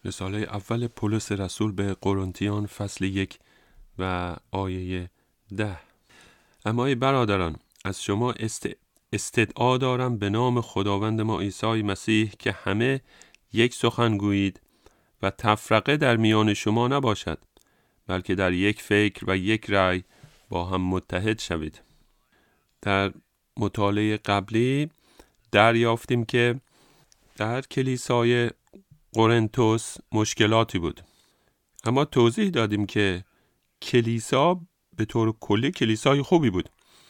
رساله اول پولس رسول به قرنتیان فصل 1 و آیه 10. اما ای برادران، از شما استدعا دارم به نام خداوند ما عیسی مسیح که همه یک سخن گویید و تفرقه در میان شما نباشد، بلکه در یک فکر و یک رأی با هم متحد شوید. در مطالعه قبلی دریافتیم که در کلیسای قرنتوس مشکلاتی بود، اما توضیح دادیم که کلیسا به طور کلی کلیسای خوبی بود.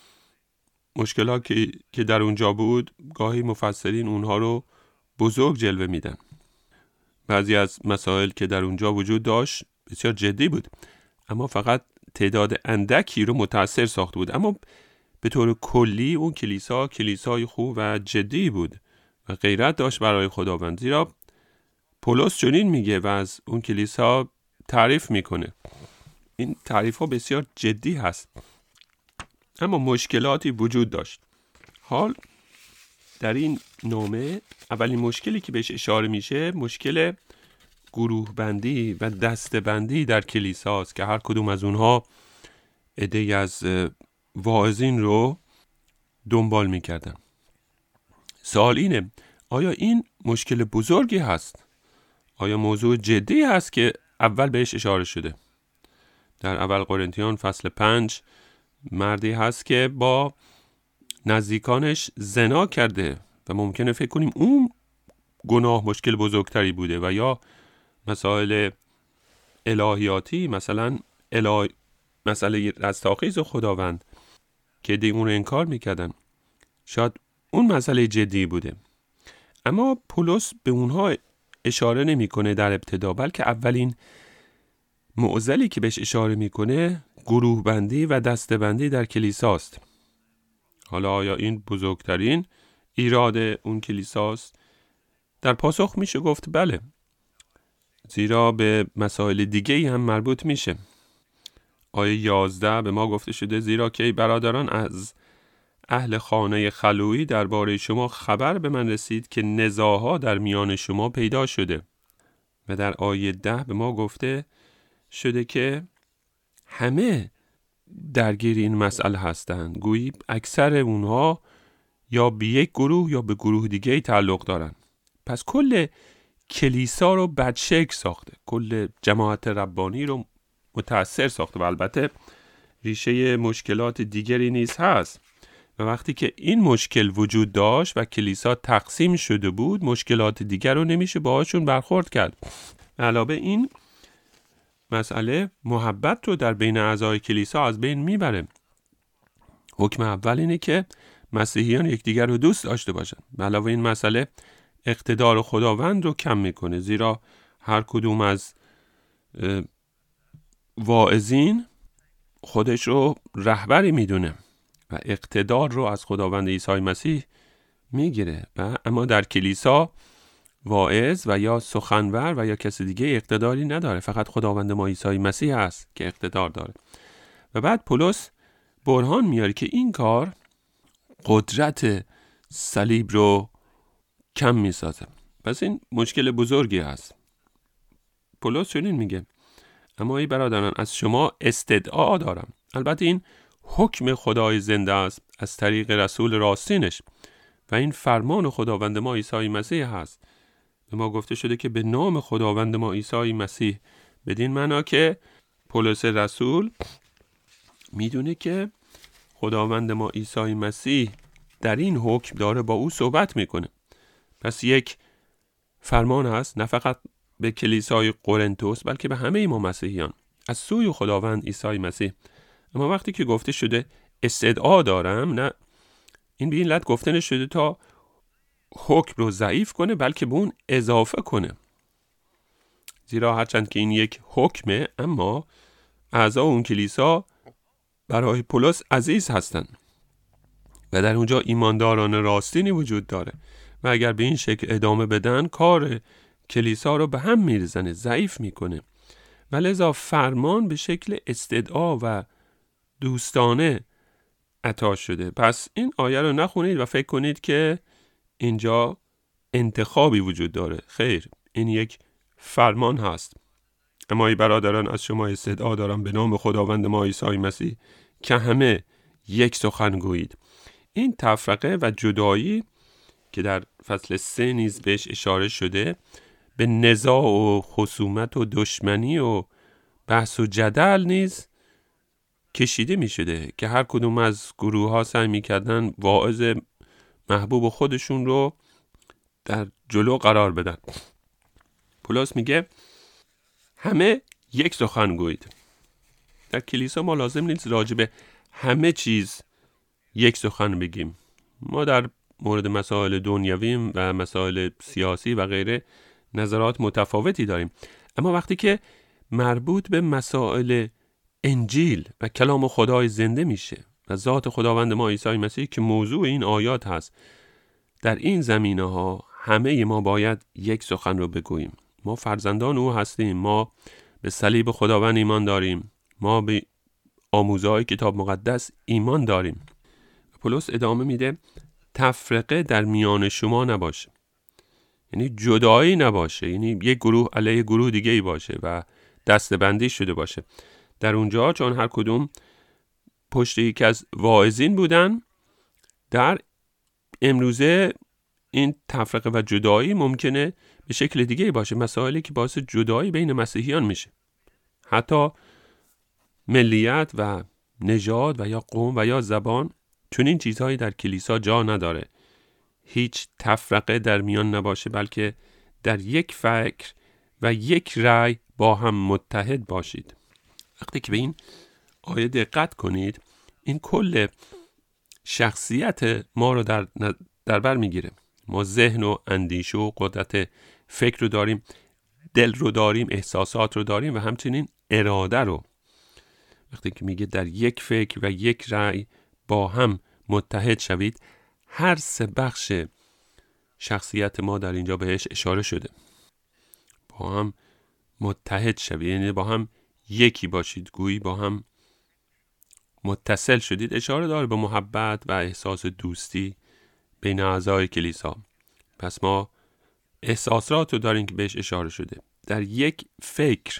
مشکلاتی که در اونجا بود گاهی مفسرین اونها رو بزرگ جلوه میدن. بعضی از مسائل که در اونجا وجود داشت بسیار جدی بود، اما فقط تعداد اندکی رو متأثر ساخته بود. اما به طور کلی اون کلیسا کلیسای خوب و جدی بود و غیرت داشت برای خداوند. زیرا پولس چنین میگه و از اون کلیسا تعریف میکنه. این تعریف ها بسیار جدی هست، اما مشکلاتی وجود داشت. حال در این نامه اولین مشکلی که بهش اشاره میشه مشکل گروه بندی و دسته بندی در کلیساست که هر کدوم از اونها عده‌ای از واعظین رو دنبال میکردن. سوال اینه، آیا این مشکل بزرگی هست؟ آیا موضوع جدی هست که اول بهش اشاره شده؟ در اول قرنتیان فصل 5 مردی هست که با نزدیکانش زنا کرده و ممکنه فکر کنیم اون گناه مشکل بزرگتری بوده، و یا مسائل الهیاتی، مثلا مسئله رستاخیز خداوند که دی اون رو انکار میکردن، شاید اون مسئله جدی بوده. اما پولس به اونها اشاره نمیکنه در ابتدا، بلکه اولین معضلی که بهش اشاره میکنه گروه بندی و دسته بندی در کلیساست. حالا آیا این بزرگترین ایراد اون کلیساست؟ در پاسخ میشه گفت بله، زیرا به مسائل دیگه هم مربوط میشه. آیه 11 به ما گفته شده زیرا که ای برادران، از اهل خانه خلویی درباره شما خبر به من رسید که نزاعها در میان شما پیدا شده. و در آیه 10 به ما گفته شده که همه درگیر این مسئله هستند، گویی اکثر اونها یا به یک گروه یا به گروه دیگه تعلق دارن. پس کل کلیسا رو بدشکل ساخته، کل جماعت ربانی رو متأثر ساخته و البته ریشه مشکلات دیگری نیز هست. و وقتی که این مشکل وجود داشت و کلیسا تقسیم شده بود، مشکلات دیگر رو نمیشه باهاشون برخورد کرد. علاوه این مسئله محبت رو در بین اعضای کلیسا از بین میبره. حکم اول اینه که مسیحیان یکدیگر رو دوست داشته باشن. علاوه این مسئله اقتدار خداوند رو کم میکنه، زیرا هر کدوم از واعظین خودش رو رهبری میدونه و اقتدار رو از خداوند عیسی مسیح میگیره. و اما در کلیسا واعظ و یا سخنور و یا کسی دیگه اقتداری نداره، فقط خداوند ما عیسی مسیح هست که اقتدار داره. و بعد پولس برهان میاره که این کار قدرت صلیب رو کم میسازه. پس این مشکل بزرگی هست. پولس چنین میگه اما ای برادران، از شما استدعا دارم. البته این حکم خدای زنده است از طریق رسول راستینش و این فرمان خداوند ما عیسی مسیح هست. به ما گفته شده که به نام خداوند ما عیسی مسیح، بدین معنا که پولس رسول میدونه که خداوند ما عیسی مسیح در این حکم داره با او صحبت میکنه. پس یک فرمان هست نه فقط به کلیسای قرنتوس بلکه به همه ما مسیحیان از سوی خداوند عیسی مسیح. اما وقتی که گفته شده استدعا دارم، نه این به این علت گفته نشده تا حکم رو ضعیف کنه، بلکه به اون اضافه کنه. زیرا هرچند که این یک حکمه، اما اعضا اون کلیسا برای پولس عزیز هستند و در اونجا ایمانداران راستینی وجود داره و اگر به این شکل ادامه بدن کار کلیسا رو به هم میرزنه، ضعیف میکنه. و لذا فرمان به شکل استدعا و دوستانه عطا شده. پس این آیه رو نخونید و فکر کنید که اینجا انتخابی وجود داره. خیر، این یک فرمان هست. اما ای برادران، از شما استدعا دارم به نام خداوند ما عیسی مسیح که همه یک سخن گویید. این تفرقه و جدایی که در فصل 3 نیز بهش اشاره شده، به نزاع و خصومت و دشمنی و بحث و جدل نیز کشیده می شده که هر کدوم از گروه ها سعی می کردن واعظ محبوب خودشون رو در جلو قرار بدن. پولس میگه همه یک سخن گویید. در کلیسا ما لازم نیست راجع به همه چیز یک سخن بگیم. ما در مورد مسائل دنیوی و مسائل سیاسی و غیره نظرات متفاوتی داریم، اما وقتی که مربوط به مسائل انجیل و کلام خدای زنده میشه و ذات خداوند ما عیسی مسیح که موضوع این آیات هست، در این زمینه ها همه ما باید یک سخن رو بگوییم. ما فرزندان او هستیم، ما به صلیب خداوند ایمان داریم، ما به آموزهای کتاب مقدس ایمان داریم. پولس ادامه میده تفرقه در میان شما نباشه، یعنی جدایی نباشه، یعنی یک گروه علیه گروه دیگه ای باشه و دسته‌بندی شده باشه. در اونجا چون هر کدوم پشت یکی از واعظین بودن، در امروزه این تفرقه و جدایی ممکنه به شکل دیگه ای باشه، مسائلی که باعث جدایی بین مسیحیان میشه، حتی ملیت و نژاد و یا قوم و یا زبان. چون این چیزهایی در کلیسا جا نداره. هیچ تفرقه در میان نباشه، بلکه در یک فکر و یک رأی با هم متحد باشید. وقتی که به این آیه دقت کنید، این کل شخصیت ما رو در بر میگیره. ما ذهن و اندیشه و قدرت فکر رو داریم، دل رو داریم، احساسات رو داریم و همچنین اراده رو. وقتی که میگه در یک فکر و یک رأی با هم متحد شوید، هر سه بخش شخصیت ما در اینجا بهش اشاره شده. با هم متحد شوید، یعنی با هم یکی باشید، گویی با هم متصل شدید. اشاره داره به محبت و احساس دوستی بین اعضای کلیسا. پس ما احساسات رو داریم که بهش اشاره شده. در یک فکر،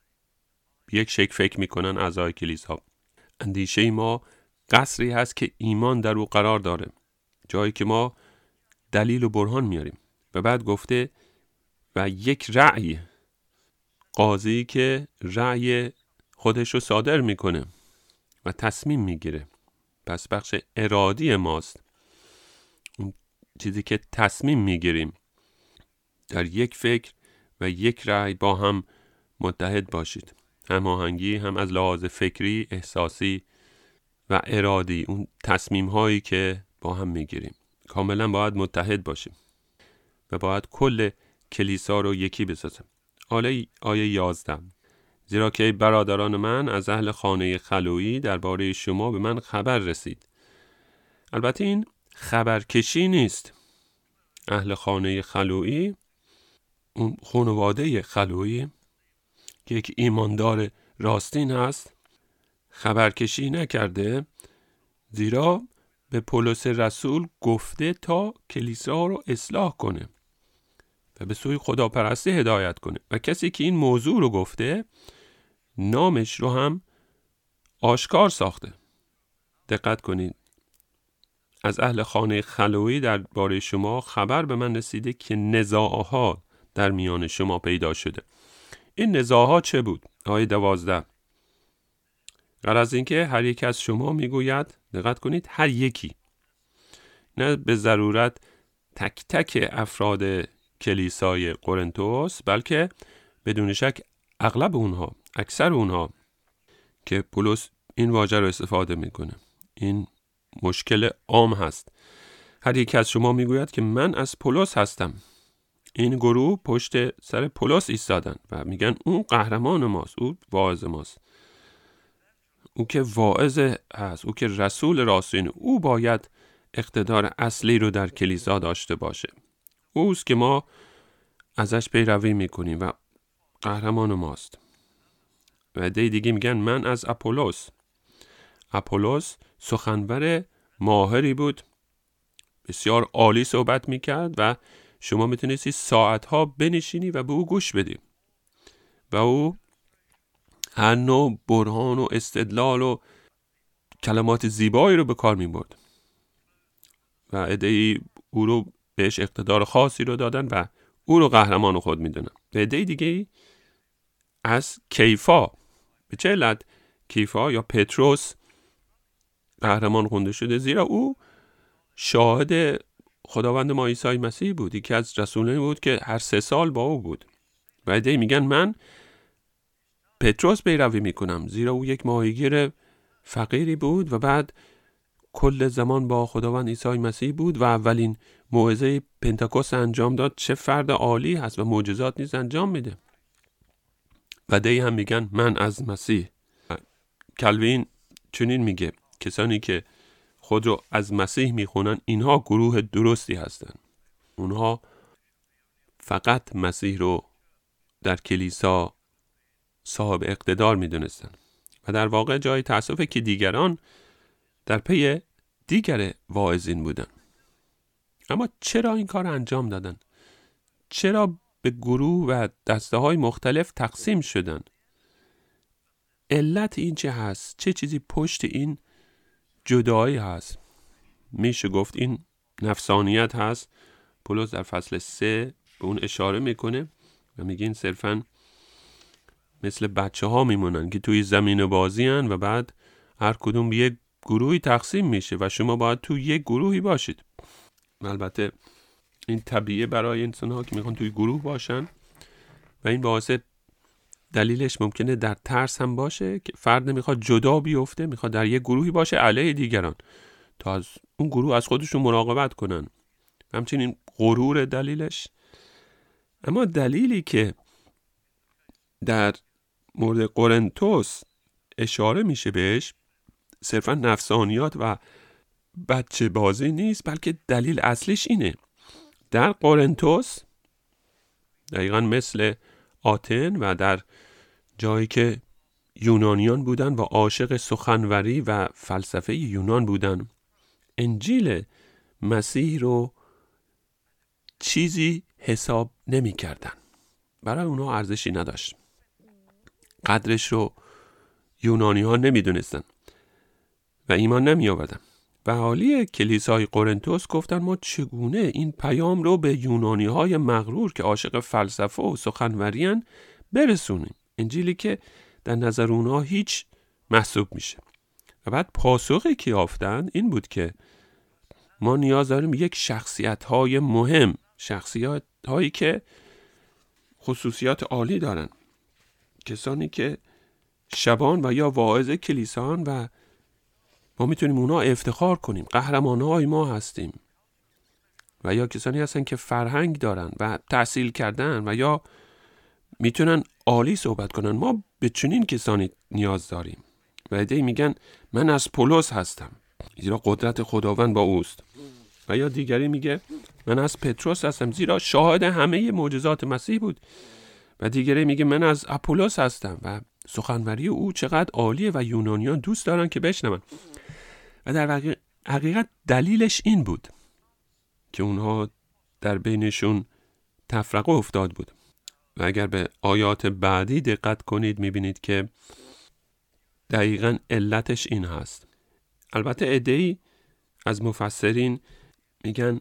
یک شکل فکر میکنن اعضای کلیسا. اندیشه ما قصری هست که ایمان در او قرار داره، جایی که ما دلیل و برهان میاریم. و بعد گفته و یک رأی، قاضی که رأی خودش رو صادر میکنه و تصمیم میگیره. پس بخش ارادی ماست، اون چیزی که تصمیم میگیریم. در یک فکر و یک رأی با هم متحد باشید. هماهنگی هم از لحاظ فکری، احساسی و ارادی، اون تصمیم هایی که با هم میگیریم. کاملا باید متحد باشیم و باید کل کلیسا رو یکی بسازیم. آیه 11: زیرا که برادران من از اهل خانه خلویی درباره شما به من خبر رسید. البته این خبرکشی نیست. اهل خانه خلویی، اون خانواده خلویی که یک ایماندار راستین هست، خبرکشی نکرده، زیرا به پولس رسول گفته تا کلیسا رو اصلاح کنه و به سوی خداپرستی هدایت کنه. و کسی که این موضوع رو گفته، نامش رو هم آشکار ساخته. دقت کنید، از اهل خانه خلویی درباره شما خبر به من رسیده که نزاعها در میان شما پیدا شده. این نزاعها چه بود؟ آیه 12: غرض این که هر یک از شما میگوید، دقت کنید، هر یکی، نه به ضرورت تک تک افراد کلیسای قرنتوس، بلکه بدون شک اغلب اونها، اکثر اونها که پولس این واژه رو استفاده میکنه. این مشکل عام هست. هر یک از شما میگوید که من از پولس هستم. این گروه پشت سر پولس ایستادن و میگن اون قهرمان ماست، او واعظ ماست، او که واعظ هست، او که رسول راستین، او باید اقتدار اصلی رو در کلیسا داشته باشه. اوست که ما ازش پیروی میکنیم و قهرمان ماست. و دیگه میگن من از اپولوس. اپولوس سخنور ماهری بود، بسیار عالی صحبت میکرد و شما میتونستی ساعتها بنشینی و به او گوش بدی. و او هر نوع برهان و استدلال و کلمات زیبایی رو به کار می برد و عده‌ای او رو بهش اقتدار خاصی رو دادن و او رو قهرمان خود می دونن. و عده دیگه از کیفا، به چه علت کیفا یا پتروس قهرمان خونده شده؟ زیرا او شاهد خداوند ما عیسی مسیح بود، یکی از رسولانی بود که هر 3 سال با او بود. و عده میگن من پتروس پیروی میکنم، زیرا او یک ماهیگیر فقیری بود و بعد کل زمان با خداوند عیسی مسیح بود و اولین موعظه پنتکوست انجام داد. چه فرد عالی هست و معجزات نیز انجام میده. و دی هم میگن من از مسیح. کلوین چنین میگه کسانی که خود رو از مسیح میخونن اینها گروه درستی هستن. اونها فقط مسیح رو در کلیسا صاحب اقتدار میدونستن و در واقع جای تأسفه که دیگران در پی دیگر واعظین بودن. اما چرا این کار انجام دادن؟ چرا به گروه و دسته های مختلف تقسیم شدن؟ علت این چه هست؟ چه چیزی پشت این جدایی هست؟ میشه گفت این نفسانیت هست. پولس در فصل 3 به اون اشاره میکنه و میگه این صرفاً مثل بچه ها میمونن که توی زمین بازی هن و بعد هر کدوم به یک گروهی تقسیم میشه و شما باید توی یک گروهی باشید. البته این طبیعه برای انسان ها که میخوان توی گروه باشن و این باعث دلیلش ممکنه در ترس هم باشه که فرد نمیخواد جدا بیفته، میخواد در یک گروهی باشه علیه دیگران تا از اون گروه از خودشون مراقبت کنن. همچنین غرور دلیلش. اما دلیلی که در مورد قرنتوس اشاره میشه بهش صرفا نفسانیات و بچه بازی نیست، بلکه دلیل اصلیش اینه. در قرنتوس دقیقا مثل آتن و در جایی که یونانیان بودن و عاشق سخنوری و فلسفه یونان بودن، انجیل مسیح رو چیزی حساب نمی کردن. برای اونا ارزشی نداشت. قدرش رو یونانی ها نمی دونستن و ایمان نمی آوردن. و حالی کلیسای قرنتوس گفتن ما چگونه این پیام رو به یونانی های مغرور که عاشق فلسفه و سخنوری ان برسونیم، انجیلی که در نظر اونها هیچ محسوب میشه. و بعد پاسخی که یافتن این بود که ما نیاز داریم یک شخصیت های مهم، شخصیت هایی که خصوصیات عالی دارن، کسانی که شبان و یا واعظ کلیسان و ما میتونیم اونا افتخار کنیم، قهرمان‌های ما هستیم، و یا کسانی هستن که فرهنگ دارن و تحصیل کردن و یا میتونن عالی صحبت کنن. ما به چنین کسانی نیاز داریم. و عده‌ای میگن من از پولس هستم زیرا قدرت خداوند با اوست، و یا دیگری میگه من از پتروس هستم زیرا شاهد همه معجزات مسیح بود، و دیگری میگه من از اپولوس هستم و سخنوری او چقدر عالیه و یونانیان دوست دارن که بشنون. و در حقیقت دلیلش این بود که اونها در بینشون تفرقه افتاد بود. و اگر به آیات بعدی دقت کنید میبینید که دقیقاً علتش این هست. البته عده‌ای از مفسرین میگن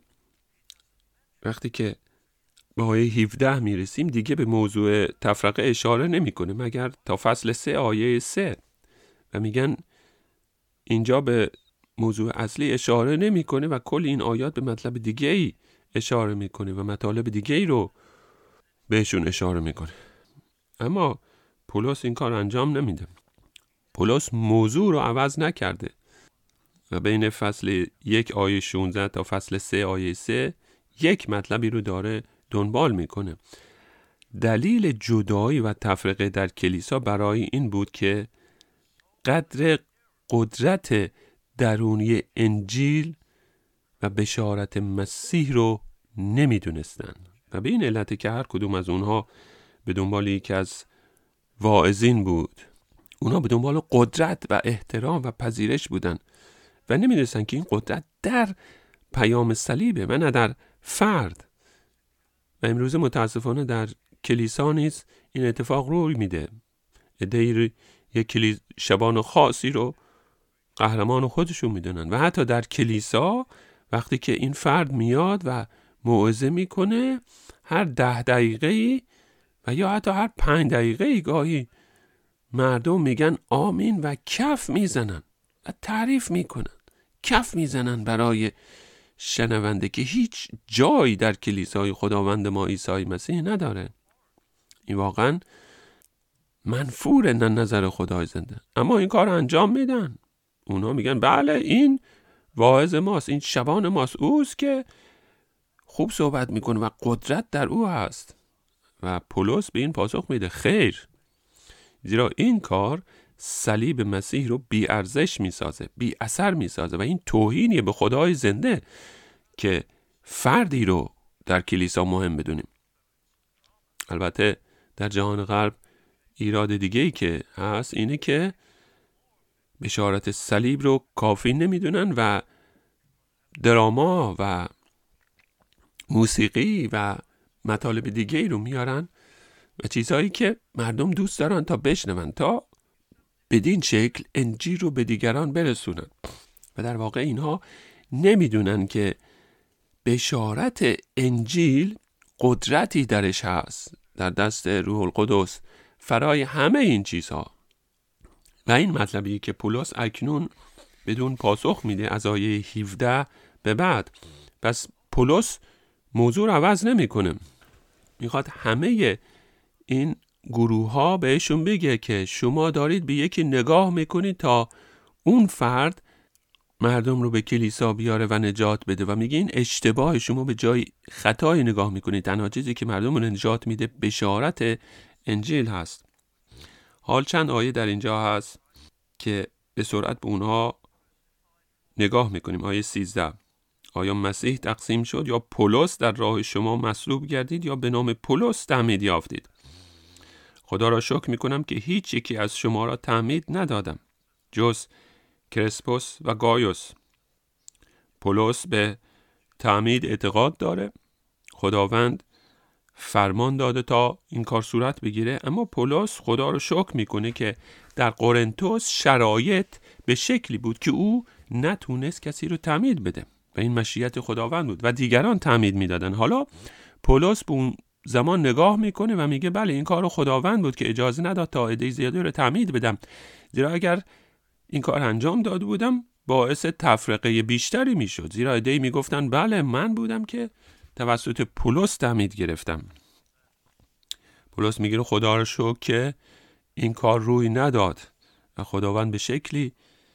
وقتی که به آیه 17 میرسیم دیگه به موضوع تفرقه اشاره نمی‌کنه مگر تا فصل 3 آیه 3، و میگن اینجا به موضوع اصلی اشاره نمی‌کنه و کل این آیات به مطلب دیگه‌ای اشاره می‌کنه و مطالب دیگه‌ای رو بهشون اشاره می‌کنه. اما پولس این کار انجام نمیده. پولس موضوع رو عوض نکرده و بین فصل 1 آیه 16 تا فصل 3 آیه 3 یک مطلبی رو داره دنبال میکنه. دلیل جدایی و تفرقه در کلیسا برای این بود که قدر قدرت درونی انجیل و بشارت مسیح رو نمیدونستن و به این علت که هر کدوم از اونها به دنبال یکی از واعظین بود. اونها به دنبال قدرت و احترام و پذیرش بودن و نمیدونستن که این قدرت در پیام صلیبه و نه در فرد. و امروز متاسفانه در کلیسا نیز این اتفاق روی میده. عده‌ای یک شبان خاصی رو قهرمان خودشون میدونن و حتی در کلیسا وقتی که این فرد میاد و موعظه میکنه، هر 10 دقیقه‌ای و یا حتی هر 5 دقیقه‌ای گاهی مردم میگن آمین و کف میزنن و تعریف میکنن، کف میزنن برای شنونده که هیچ جایی در کلیسای خداوند ما عیسی مسیح نداره. این واقعا منفور نظر خدای زنده، اما این کار انجام میدن. اونا میگن بله این واعظ ماست، این شبان ماست، اوست که خوب صحبت میکنه و قدرت در او هست. و پولس به این پاسخ میده خیر، زیرا این کار صلیب مسیح رو بی ارزش میسازه، بی اثر میسازه و این توهینیه به خدای زنده که فردی رو در کلیسا مهم بدونیم. البته در جهان غرب ایراد دیگه‌ای که هست اینه که بشارت صلیب رو کافی نمیدونن و دراما و موسیقی و مطالب دیگه‌ای رو میارن و چیزهایی که مردم دوست دارن تا بشنون، تا بدین شکل انجیل رو به دیگران برسونن. و در واقع اینها نمیدونن که بشارت انجیل قدرتی درش هست، در دست روح القدس فرای همه این چیزها. و این مطلبی که پولس اکنون بدون پاسخ میده از آیه 17 به بعد. پس پولس موضوع رو عوض نمیکنه، میخواد همه این گروه ها بهشون بگه که شما دارید به یکی نگاه میکنید تا اون فرد مردم رو به کلیسا بیاره و نجات بده و میگه این اشتباه، شما به جای خطای نگاه میکنید. تنها چیزی که مردم رو نجات میده بشارت انجیل هست. حال چند آیه در اینجا هست که به سرعت به اونها نگاه میکنیم. آیه 13: آیا مسیح تقسیم شد یا پولس در راه شما مصلوب گردید یا به نام پولس تعمید یافتید؟ خدا را شکر میکنم که هیچ یکی از شما را تعمید ندادم جز کرسپوس و گایوس. پولس به تعمید اعتقاد داره، خداوند فرمان داده تا این کار صورت بگیره، اما پولس خدا رو شکر میکنه که در قرنتوس شرایط به شکلی بود که او نتونست کسی رو تعمید بده و این مشیت خداوند بود و دیگران تعمید میدادن. حالا پولس به اون زمان نگاه میکنه و میگه بله این کار خداوند بود که اجازه نداد تا عده زیادی رو تعمید بدم، زیرا اگر این کار انجام داده بودم باعث تفرقه بیشتری میشد، زیرا عده‌ای میگفتن بله من بودم که توسط پولس تعمید گرفتم. پولس میگه خدا رو شکر که این کار روی نداد و خداوند به شکلی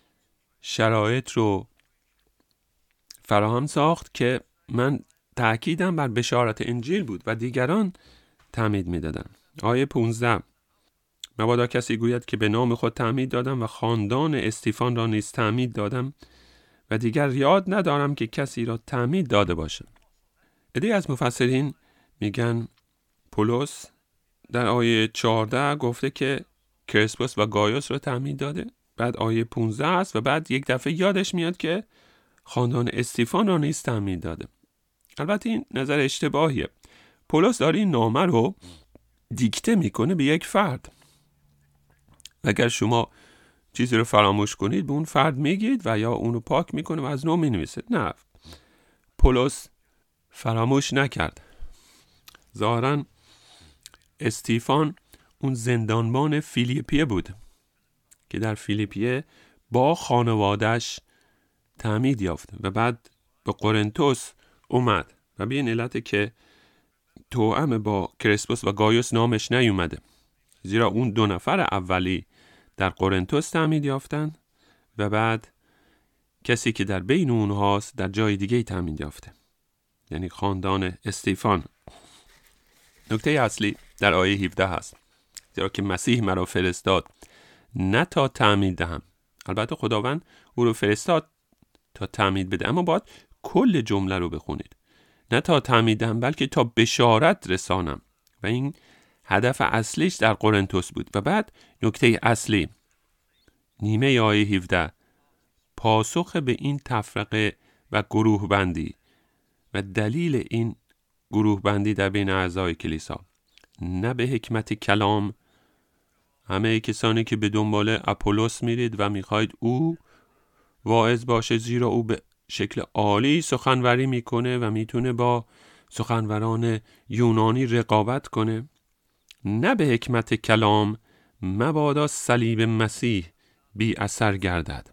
شرایط رو فراهم ساخت که من تأکیدم بر بشارت انجیل بود و دیگران تعمید میدادن. آیه 15: مبادا کسی گوید که به نام خود تعمید دادم و خاندان استیفان را نیز تعمید دادم و دیگر یاد ندارم که کسی را تعمید داده باشم. عده‌ای از مفسرین میگن پولس در آیه 14 گفته که کرسپوس و گایوس را تعمید داده، بعد آیه 15 است و بعد یک دفعه یادش میاد که خاندان استیفان را نیز تعمید داده. البته این نظر اشتباهیه. پولس داره این نامه رو دیکته میکنه به یک فرد. اگر شما چیزی رو فراموش کنید به اون فرد میگید و یا اونو پاک میکنه و از نو مینویسه. نه، پولس فراموش نکرد. ظاهراً استیفان اون زندانبان فیلیپیه بود که در فیلیپیه با خانوادش تعمید یافت و بعد به قرنتوس اومد و به این علت که توأم با کرسپوس و گایوس نامش نیومده، زیرا اون 2 نفر اولی در قرنتوس تعمید یافتن و بعد کسی که در بین اونهاست در جای دیگه تعمید یافته، یعنی خاندان استیفان. نکته اصلی در آیه 17 هست: زیرا که مسیح مرا فرستاد نه تا تعمید دهم. البته خداوند او رو فرستاد تا تعمید بده، اما باید کل جمله رو بخونید. نه تا تعمید دهم بلکه تا بشارت رسانم، و این هدف اصلیش در قرنتوس بود. و بعد نکته اصلی نیمه آیه 17 پاسخ به این تفرقه و گروه بندی و دلیل این گروه بندی در بین اعضای کلیسا. نه به حکمت کلام. همه کسانی که به دنبال اپولوس میرید و میخواید او واعظ باشه، زیرا او به شکل عالی سخنوری میکنه و میتونه با سخنوران یونانی رقابت کنه، نه به حکمت کلام مبادا صلیب مسیح بی اثر گردد.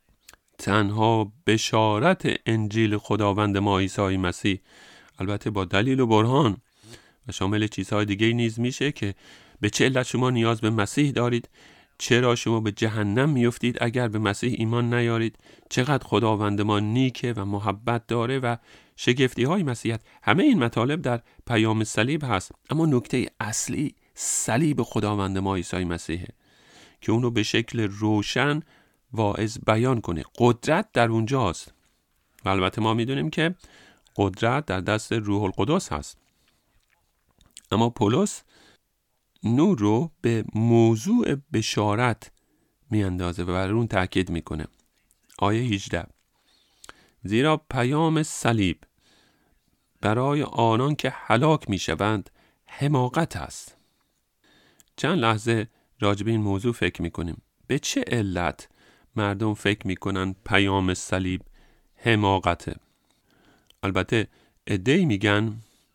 تنها بشارت انجیل خداوند ما عیسی مسیح، البته با دلیل و برهان و شامل چیزهای دیگه نیز میشه که به چه علت شما نیاز به مسیح دارید، چرا شما به جهنم میافتید اگر به مسیح ایمان نیارید، چقدر خداوند ما نیکه و محبت داره و شگفتی های مسیحیت. همه این مطالب در پیام صلیب هست، اما نکته اصلی صلیب خداوند ما عیسی مسیحه که اونو به شکل روشن واعظ بیان کنه. قدرت در اونجاست و البته ما میدونیم که قدرت در دست روح القدس هست، اما پولس نور رو به موضوع بشارت میاندازه و بر اون تاکید میکنه. آیه 18: زیرا پیام صلیب برای آنان که هلاک میشوند حماقت است. چند لحظه راجع به این موضوع فکر میکنیم. به چه علت مردم فکر میکنن پیام صلیب حماقته؟ البته عده‌ای میگن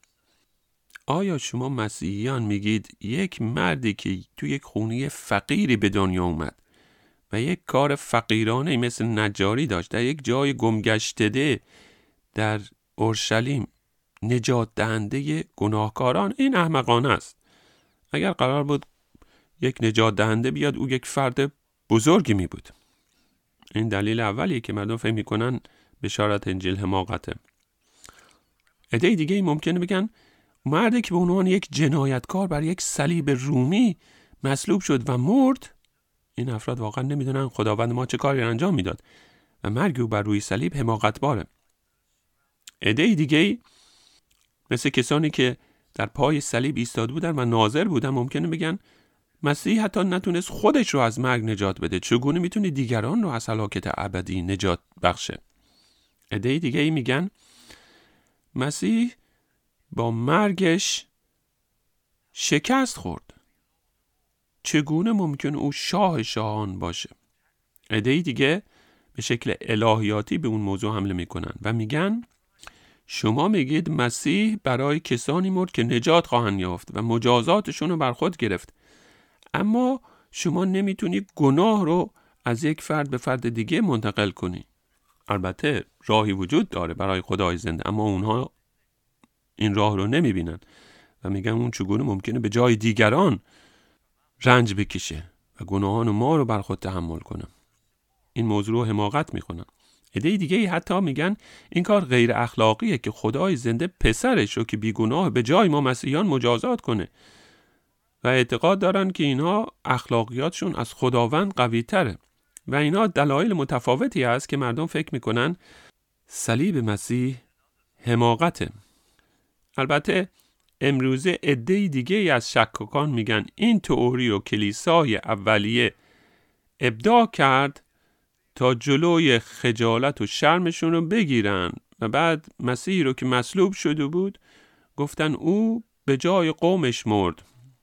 آیا شما مسیحیان میگید یک مردی که تو یک خونه فقیری به دنیا اومد و یک کار فقیرانه مثل نجاری داشت، در یک جای گمگشتده در اورشلیم، نجات دهنده گناهکاران، این احمقانه است. اگر قرار بود یک نجات دهنده بیاد، او یک فرد بزرگی می بود. این دلیل اولیه که مردم فکر میکنن بشارت انجیل حماقته. عده دیگه ممکنه بگن مردی که به عنوان یک جنایتکار بر یک صلیب رومی مصلوب شد و مرد، این افراد واقعا نمیدونن خداوند ما چه کاری انجام میداد و مرگ او بر روی صلیب حماقت باره. عده دیگه مثل کسانی که در پای صلیب ایستاده بودن و ناظر بودن ممکنه بگن مسیح حتی نتونست خودش رو از مرگ نجات بده، چگونه میتونه دیگران رو از هلاکت ابدی نجات بخشه؟ عده دیگه میگن مسیح با مرگش شکست خورد، چگونه ممکن او شاه شاهان باشه؟ عده دیگه به شکل الهیاتی به اون موضوع حمله میکنن و میگن شما میگید مسیح برای کسانی مرد که نجات خواهند یافت و مجازاتشون رو بر خود گرفت، اما شما نمیتونی گناه رو از یک فرد به فرد دیگه منتقل کنی. البته راهی وجود داره برای خدای زنده، اما اونها این راه رو نمیبینن و میگن اون چگونه ممکنه به جای دیگران رنج بکشه و گناهان ما رو بر خود تحمل کنه. این موضوع رو حماقت میکنن. عده دیگه حتی میگن این کار غیر اخلاقیه که خدای زنده پسرش رو که بیگناه به جای ما مسیحیان مجازات کنه و اعتقاد دارن که اینها اخلاقیاتشون از خداوند قوی تره و اینها دلایل متفاوتی هست که مردم فکر میکنن صلیب مسیح حماقته. البته امروزه عده دیگه از شکاکان میگن این تئوری رو کلیسای اولیه ابداع کرد تا جلوی خجالت و شرمشون رو بگیرن و بعد مسیح رو که مصلوب شده بود گفتن او به جای قومش مرد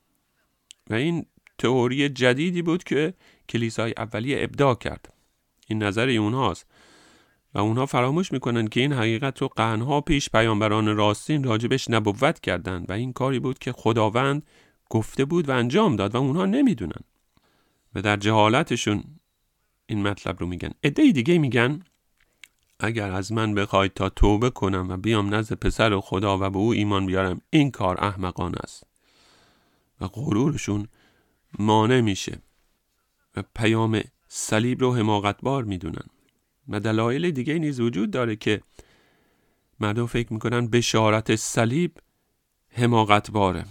و این تئوری جدیدی بود که کلیسای اولیه ابداع کرد. این نظر اونهاست و اونها فراموش میکنن که این حقیقت رو قرنها پیش پیامبران راستین راجبش نبوت کردن و این کاری بود که خداوند گفته بود و انجام داد و اونها نمیدونن و در جهالتشون این مطلب رو میگن. عده دیگه میگن اگر از من بخواید تا توبه کنم و بیام نزد پسر خدا و به او ایمان بیارم، این کار احمقانه است و غرورشون مانع میشه و پیام صلیب رو حماقت بار میدونن. و دلایل دیگه نیز وجود داره که مردم فکر میکنن بشارت صلیب حماقت باره.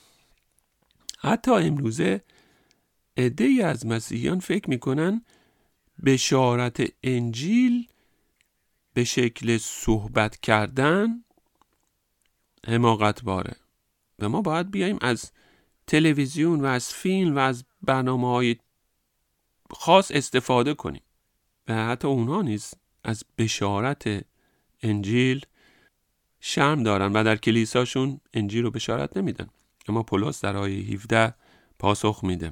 حتی امروزه عده‌ای از مسیحیان فکر میکنن بشارت انجیل به شکل صحبت کردن حماقت باره و ما باید بیایم از تلویزیون و از فیلم و از برنامه‌های خاص استفاده کنیم و حتی اونها نیز از بشارت انجیل شرم دارن و در کلیساشون انجیل رو بشارت نمیدن. اما پولس در آیه 17 پاسخ میده: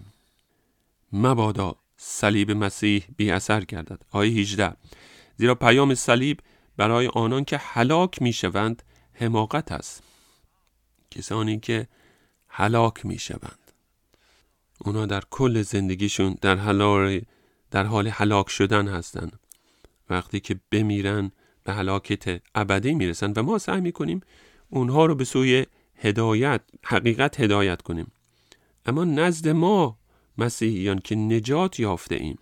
مبادا صلیب مسیح بی اثر گردد. آیه 18: زیرا پیام صلیب برای آنان که هلاک میشوند حماقت است. کسانی که هلاک میشوند، اونا در کل زندگیشون در حال هلاک شدن هستن. وقتی که بمیرن به هلاکت ابدی میرسن و ما سعی میکنیم اونها رو به سوی حقیقت هدایت کنیم. اما نزد ما مسیحیان که نجات یافته ایم،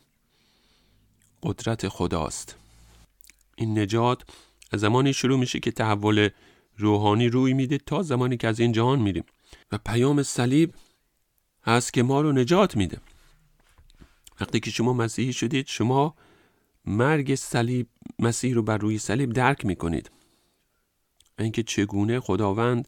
قدرت خداست. این نجات از زمانی شروع میشه که تحول روحانی روی میده تا زمانی که از این جهان میریم و پیام صلیب هست که ما رو نجات میده. وقتی که شما مسیحی شدید، شما مرگ صلیب مسیح رو بر روی صلیب درک میکنید، اینکه چگونه خداوند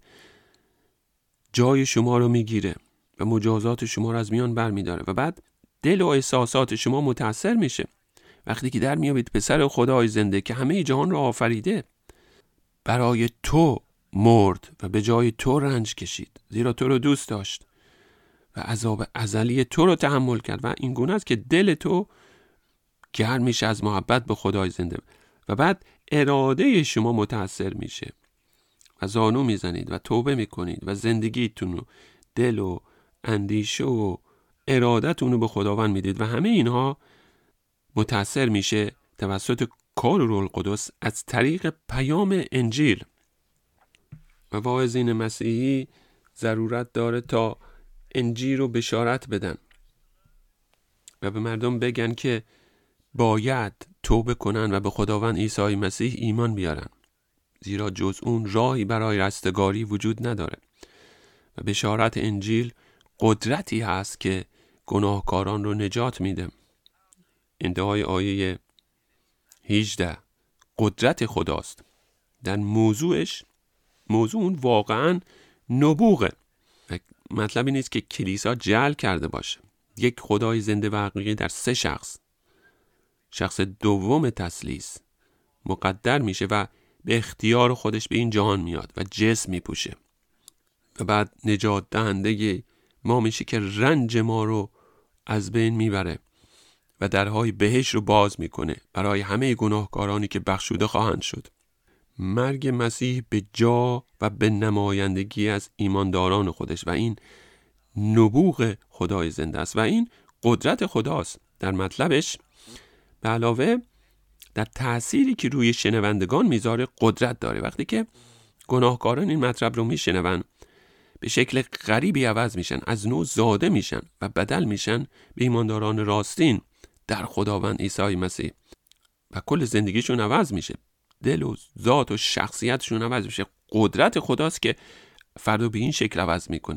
جای شما رو میگیره و مجازات شما رو از میان برمیداره و بعد دل و احساسات شما متاثر میشه وقتی که در میابید پسر خدای زنده که همه جهان رو آفریده برای تو مرد و به جای تو رنج کشید، زیرا تو رو دوست داشت و عذاب ازلی تو رو تحمل کرد و این گونه است که دل تو گرم میشه از محبت به خدای زنده و بعد اراده شما متاثر میشه و زانو میزنید و توبه میکنید و زندگیتون رو، دل و اندیشه و ارادتون رو به خداوند میدید و همه اینها متاثر میشه توسط کار روح القدس از طریق پیام انجیل. و واعظین مسیحی ضرورت داره تا انجیل رو بشارت بدن و به مردم بگن که باید توبه کنن و به خداوند عیسی مسیح ایمان بیارن، زیرا جز اون راهی برای رستگاری وجود نداره. و بشارت انجیل قدرتی هست که گناهکاران رو نجات میده. انتهای آیه 18 قدرت خداست. در موضوع اون واقعا نبوغه. مطلبی نیست که کلیسا جعل کرده باشه. یک خدای زنده و حقیقی در 3 شخص دوم تثلیث مقدر میشه و به اختیار خودش به این جهان میاد و جسم میپوشه و بعد نجات دهنده ما میشه که رنج ما رو از بین میبره و درهای بهشت رو باز میکنه برای همه گناهکارانی که بخشوده خواهند شد. مرگ مسیح به جا و به نمایندگی از ایمانداران خودش و این نبوغ خدای زنده است و این قدرت خداست. در مطلبش به علاوه در تأثیری که روی شنوندگان میذاره قدرت داره. وقتی که گناهکاران این مطلب رو میشنون به شکل غریبی عوض میشن، از نو زاده میشن و بدل میشن به ایمانداران راستین در خداوند عیسی مسیح و کل زندگیشون عوض میشه، دل و ذات و شخصیتشون عوض میشه. قدرت خداست که فردو به این شکل عوض میکنه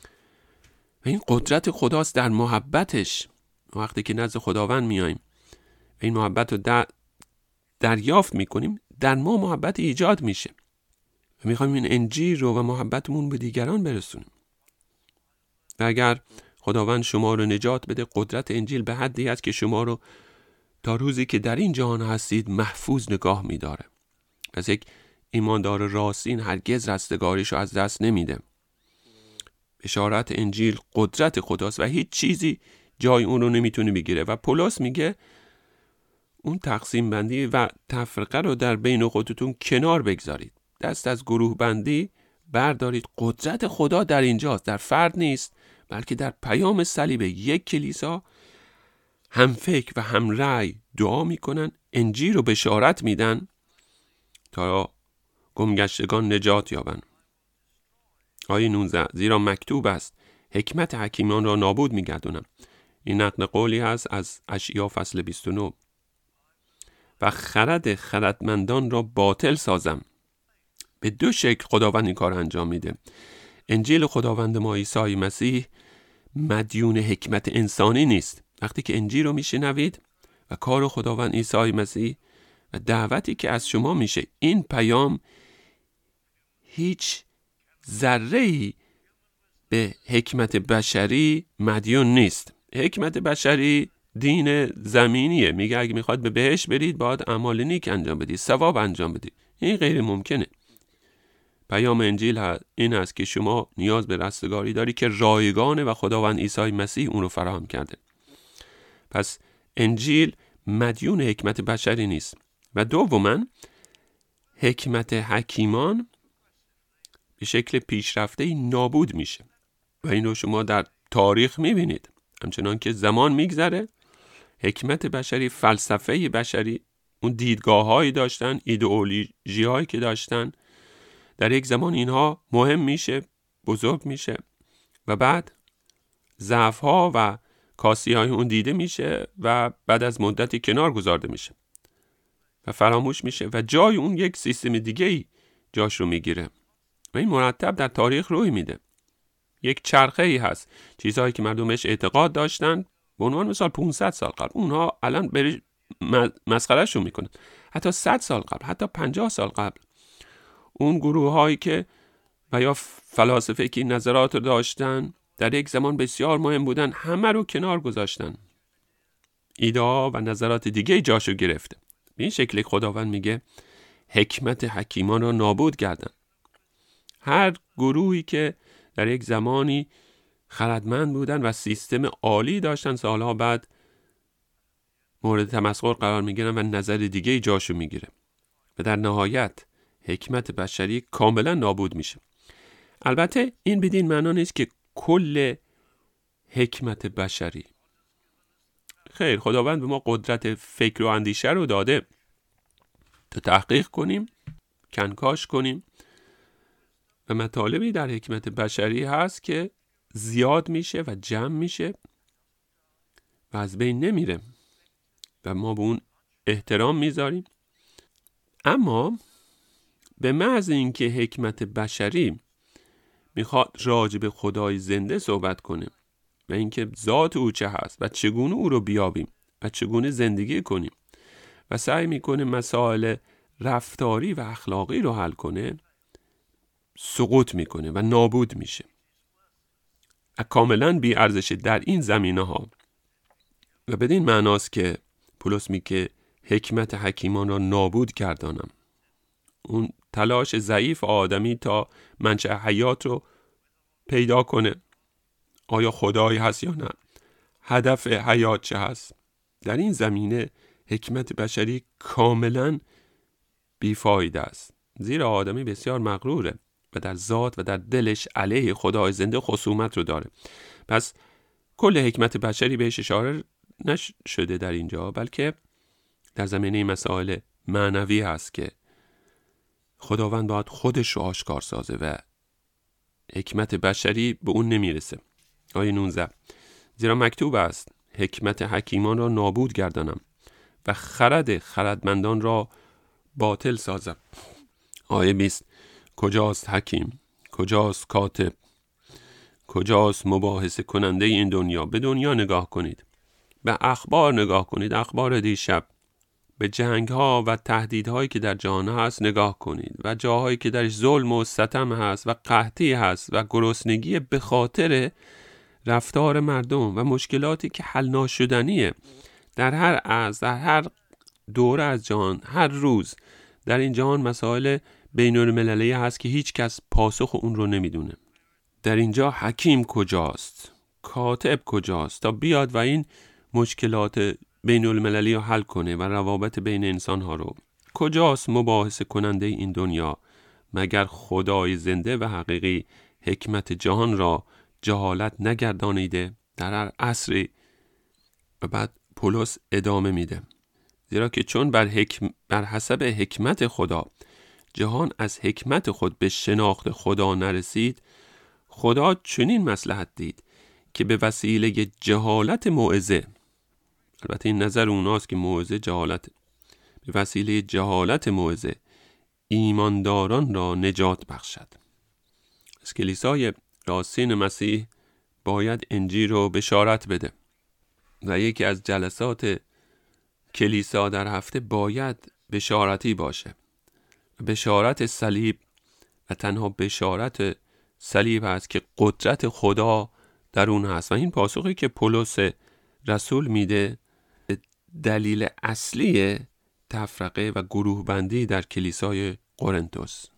و این قدرت خداست در محبتش. وقتی که نزد خداوند میاییم و این محبت رو دریافت میکنیم، در ما محبت ایجاد میشه و میخوایم این انجیل رو و محبتمون به دیگران برسونیم. و اگر خداوند شما رو نجات بده، قدرت انجیل به حدی است که شما رو تا روزی که در این جهان هستید محفوظ نگاه میداره. پس یک ایماندار راستین هرگز رستگاریش رو از دست نمیده. بشارت انجیل قدرت خداست و هیچ چیزی جای اون رو نمیتونه بگیره و پولس میگه اون تقسیم بندی و تفرقه رو در بین خودتون کنار بگذارید، دست از گروه بندی بردارید. قدرت خدا در اینجاست، در فرد نیست، بلکه در پیام صلیب. یک کلیسا هم فکر و هم رأی دعا میکنن، انجیل رو بشارت میدن تا گمگشتگان نجات یابن. آیه 19 زیرا مکتوب است حکمت حکیمان را نابود میگردونم. این نقل قولی هست از اشعیا فصل 29. و خرد خردمندان را باطل سازم. به 2 شکل خداوند این کار انجام میده. انجیل خداوند ما عیسی مسیح مدیون حکمت انسانی نیست. وقتی که انجیل رو میشنوید و کار خداوند عیسی مسیح و دعوتی که از شما میشه، این پیام هیچ ذره‌ای به حکمت بشری مدیون نیست. حکمت بشری دین زمینیه، میگه اگه میخواد به بهشت برید باید اعمال نیک انجام بدید، ثواب انجام بدید. این غیر ممکنه. پیام انجیل این است که شما نیاز به رستگاری داری که رایگانه و خداوند عیسی مسیح اون رو فراهم کرده. پس انجیل مدیون حکمت بشری نیست. و دوماً حکمت حکیمان به شکل پیشرفته نابود میشه و اینو شما در تاریخ میبینید. همچنان که زمان میگذره حکمت بشری، فلسفه بشری، اون دیدگاه هایی داشتن، ایدئولوژی هایی که داشتن، در یک زمان اینها مهم میشه، بزرگ میشه و بعد ضعف ها و کاسی های اون دیده میشه و بعد از مدتی کنار گذارده میشه و فراموش میشه و جای اون یک سیستم دیگه ای جاش رو میگیره و این مرتب در تاریخ روی میده. یک چرخه ای هست، چیزهایی که مردمش اعتقاد داشتن به عنوان مثال 500 سال قبل، اونها الان مسخرهشون میکنن. حتی 100 سال قبل، حتی 50 سال قبل، اون گروه هایی که و یا فلاسفه که نظرات رو داشتن در یک زمان بسیار مهم بودن، همه رو کنار گذاشتن. ایده ها و نظرات دیگه جاشو گرفته. به این شکل خداوند میگه حکمت حکیمان رو نابود کردن. هر گروهی که در یک زمانی خردمند بودن و سیستم عالی داشتن، سالها بعد مورد تمسخر قرار میگیرن و نظر دیگه جاشو میگیره و در نهایت حکمت بشری کاملا نابود میشه. البته این بدین معنا نیست که کل حکمت بشری، خیر، خداوند به ما قدرت فکر و اندیشه رو داده تا تحقیق کنیم، کنکاش کنیم و مطالبی در حکمت بشری هست که زیاد میشه و جمع میشه و از بین نمیره و ما به اون احترام میذاریم. اما به محض اینکه حکمت بشری میخواد راجع به خدای زنده صحبت کنه و اینکه ذات او چه هست و چگونه او رو بیابیم و چگونه زندگی کنیم و سعی میکنه مسائل رفتاری و اخلاقی رو حل کنه، سقوط میکنه و نابود میشه. کاملا بی ارزشه در این زمینه ها. و بدین معناست که پولس میگه حکمت حکیمان را نابود کردانم. اون تلاش ضعیف آدمی تا منشأ حیات رو پیدا کنه، آیا خدایی هست یا نه، هدف حیات چه هست، در این زمینه حکمت بشری کاملا بیفایده است، زیرا آدمی بسیار مغروره و در ذات و در دلش علیه خدای زنده خصومت رو داره. پس کل حکمت بشری بهش اشاره نشده در اینجا، بلکه در زمینه مسائل معنوی هست که خداوند باید خودش رو آشکار سازه و حکمت بشری به اون نمیرسه. آیه 19: زیرا مکتوب است حکمت حکیمان را نابود گردانم و خرد خردمندان را باطل سازم. آیه 20: کجاست حکیم، کجاست کاتب، کجاست مباحثه کننده این دنیا؟ به دنیا نگاه کنید، به اخبار نگاه کنید، اخبار دیشب، به جنگ ها و تهدید هایی که در جهان هست نگاه کنید و جاهایی که درش ظلم و ستم هست و قحطی هست و گرسنگی به خاطر رفتار مردم و مشکلاتی که حل ناشدنیه در هر عصر، در هر دوره از جهان، هر روز در این جهان مسائل بین المللی هست که هیچ کس پاسخ اون رو نمیدونه. در اینجا حکیم کجاست، کاتب کجاست تا بیاد و این مشکلات بین المللی رو حل کنه و روابط بین انسان ها رو؟ کجاست مباحثه کننده این دنیا مگر خدای زنده و حقیقی حکمت جهان را جهالت نگردانیده در هر عصری؟ و بعد پولس ادامه میده: زیرا که چون بر حسب حکمت خدا جهان از حکمت خود به شناخت خدا نرسید، خدا چنین مصلحت دید که به وسیله جهالت موعظه، البته این نظر اوناست که موعظه جهالت، به وسیله جهالت موعظه ایمانداران را نجات بخشد. از کلیسای راستین مسیح باید انجیل رو بشارت بده و یکی از جلسات کلیسا در هفته باید بشارتی باشه. بشارت صلیب و تنها بشارت صلیب هست که قدرت خدا در اون هست و این پاسخی که پولس رسول میده دلیل اصلی تفرقه و گروه بندی در کلیسای قرنتوس.